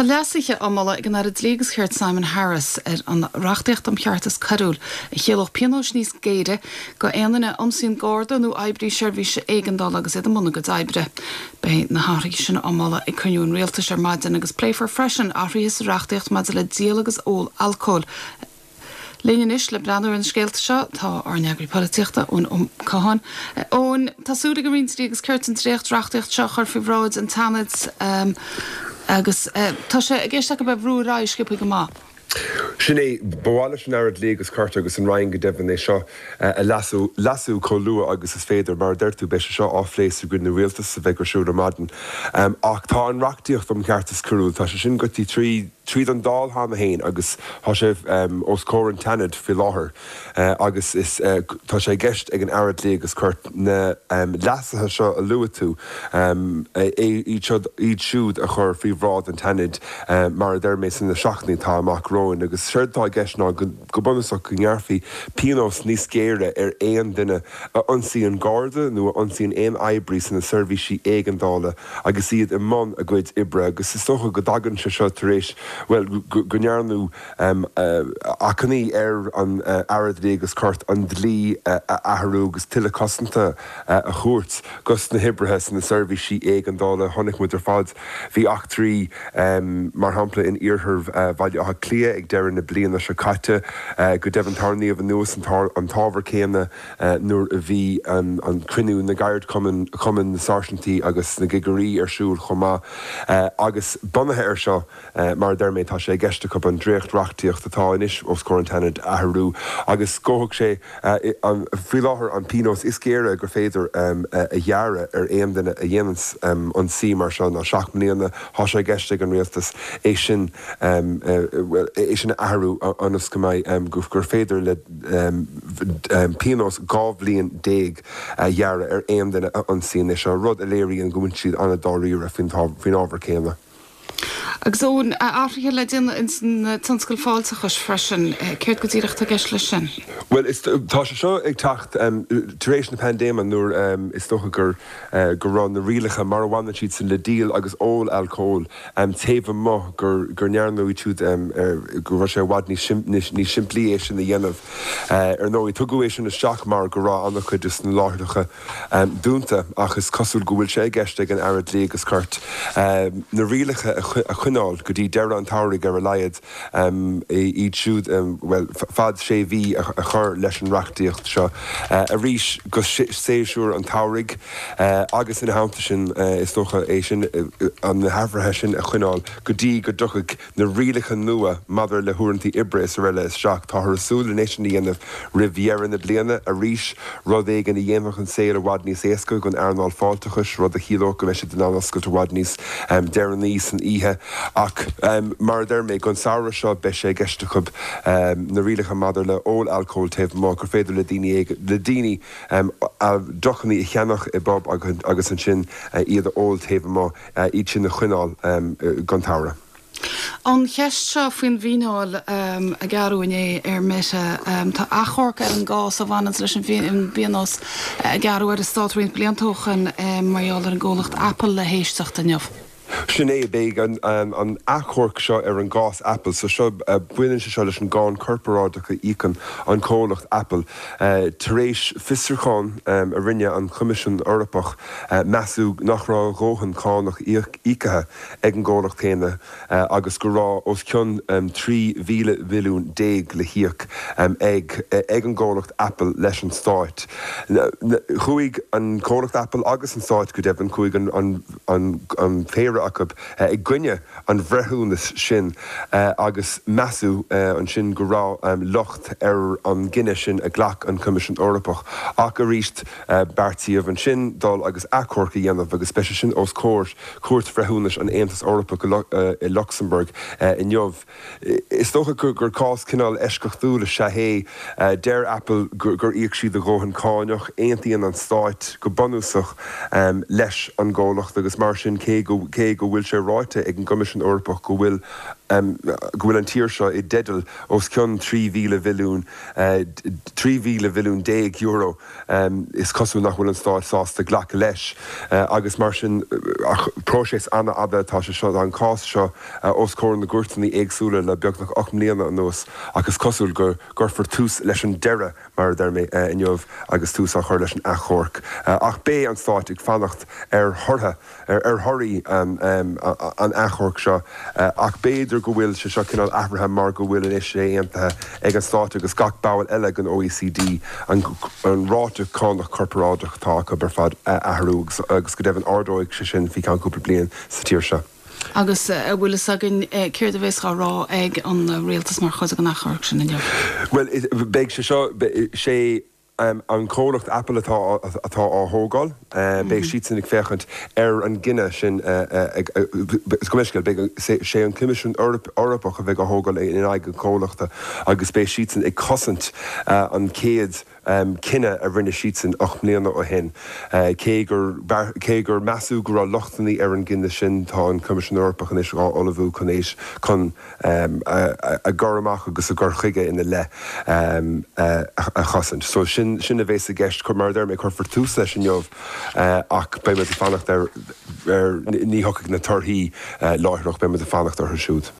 Tá leasaiche amala ag an ar légus cheart Simon Harris an rachtaocht am cheartas carúil I chéalach pianós níos géide go éanana ansíon gáda nó eibrí seirbhíse éigendal agus iad muna go daibre. Bei na háirí sin amala ag cuniún réaltas ar maidin agus play for freshen áthríos rachtaocht maidin le díal agus ól alcohol. Léine is le breanúir an scéalta seo tá ar neagraí políochta ón cáhan. Ón tásúla go rionsaí agus ceart an tréocht rachtaocht seo chuir fibhráid an tanid agus tá sé ggéiste go beh bhrúrá scipa go má. Sinné bhála sin airad légus carta agus an rain go dehan é seo a lasú choú agus is féidir mar deirtú be seo álééis gur na réaltas sa bheith gur siúr maden. Ach tá an reachtaíocht am ceartas curú, tá sé sin gotí tríd an dál há a héin agus há sé os cór an tanid fi láthair agus tá sé gceist ag an airad légus curt na lasathe seo a lua tú iad siúd a chur fao bhrád an tanid mar d mé san na seachnaí tá amach róin agus seirtá gceist ná go bunasach go ngearfaí pianos níos céire ar éon duine ansíon gáda nó ansíon éon eibrí san na servicesí éigendála agus iad I món a gcuid ibre agus is socha go dagan se seo tar éis well gonearnú acaní ar an airad légus curt an dlí athhrú agus tuile cosanta a chuirt gus na hibrethe san na servicesí éigendála tháinig mu ar fad bhí ach trí mar hampla in iarthar bhaile a clia ag deireadh na bliana se caite go deibh an tarnaí a bh nuas an tábhar céanna nuair a bhí an cruinniú na gairid cumann na sáirtintí agus na gigarí ar siúil chomá agus bunathe ar seo mar derméid tá sé gceiste go an dréocht reachtaíocht atá inis os córantanid athhrú agus scóthg sé an friáthair an pianos is céire gur féidir a dhearra ar éon duine a dhéanans an sí mar seán a seach mbliana há sé gceiste an réaltas é sin athhrú anas go mbeidh gur féidir le pianos gábhlíon déag dhearra ar éon duine an sí is seo rud a léiríonn gomuint siad anna dáíre fin ábhar céanna. Agus ón áthraithe le déanana in san tanscail fáilte chus freisin céir go dtíireachta gceist lei sin. Well tá sé seo ag tacht tar éis na pandéma nuair is tócha gur rán na rialacha mar bhhaine siad san le díal agus ól alcóil taobh mo gur nearnú túd gur sé bhhad ní simplí é sin na dhéanamh ar nó í tugu é sin na seach mar go rá annach chud is na láthracha dúnta agus cosúil go bhfuil sé gceiste an airad légus curt na rialacha a chuineáil go dtí deire an táirigh ar a leiad iad siúd well fad sé bhí a chur leis an reachtaíocht seo a rís go séisiúr an táirigh agus ina háanta sin is tócha é sin an na habharthe sin a chuineáil go dtí go duchaigh na rialacha nua madidir le thuairí ibre is réile is seach tá thurasúla éis sin dhéanamh rihhéar na bliana a rís rud é gan na dhéanamh an séir a bhhad níos éasca gon airnáil fáiltachas rud a chiíló go meisi den annascail a bhhad níos dean níos an ihe ach mar derméid gon saoire seo be sé gceiste chub na rialacha madidir le ól alcóil taobh má gur féidir le daoine a dochannaí I cheannach I bob agus an sin iad ól taobh má iad sin na chuineáil gon táire. An cheist seo faoin bhíáil a garúine ar meise tá achorca ar an gás a bhanas leis an bhíanos a garú ar a stáitrín bliantóchan marall ar an ggólacht Apple le héisteach a neamh. Sinné bé an achorc seo ar an gás Apple, so seo buinn se seo leis an gáin corporádacha ícon an cólacht Apple. Tar éis fistrachán a rinne an Commission Europach measú nach rá róhan cánach ícathe ag an ggólacht chéine agus go rá os cion 3 mhíle déag le hiíoch ag an ggólacht Apple leis an stáit. Chuig an cólacht Apple agus an stáit go deibh chuig an féire ag gcuine an bhreithúnas sin agus measú an sin go rá locht ar an gine sin a ghlach an Commission Europach ach a ríist beartíomh an sin dul agus achorca dhéanamh agus speise sin os cuairt bhreithúnas an Aontas Eorpa I Luxembourg in jobh. Is tócha gur cás cinál eisceachtúla se hé deir Apple gur íoc siad a ggóhan cáineach aontaíonn an stáit go bunúsach leis an ggólacht agus mar sin cé go bhfuil sé ráite ag an Commission Europach go bhfuil gohfuil an tír seo I dedal os ceann 3,000 mhilliún €10 is cosú nach bhfuil an stáid sásta ghlacha leis agus mar sin próséis anna ada tá se seo an cás seo os cóir na gúirtaí éagsúla le beag nach 8 mbliana an nós agus cosúil gur for tús leis an deire mar dermé inniuh agus tús a chuir leis an achorc. Ach bé an stáit ag fannacht thortha thoirí an achorc seo ach béidir go bhfuil se seo cinál Abraham mar go bhfuil in is éontathe ag an stáit agus gach báil eile an OECD an ráte cánach corporádach tá go bar fad ahrúg agus go dibh an ardóigh se sin fi cúpla blian sa tíir seo. Agus bhfuil agin céir a bhés rá ag an réaltas mar chuid an nachchorc sin inniu. Well, beag se seo sé an cólacht Apple atá á thógáil, beag siad sin ag féchant an gine sin gomiscail sé an Commission Europach a bheith a thógáil in aige cólachta agus beag siad sin ag cosint an céad cinenne a rinne siad sin 8 mbliana ó hen. Cé gur measú gur a lochtaí an gine sin tá an Commission Europach an is rá olahú chunéis chun a goramach agus a gur chuige ina le a chosint. So sin a bhés a gceist chu mar mé chuir for tús leis an jobh ach be me fannacht ní hocaigh na torthaí láithreach be me fannacht ar siúd.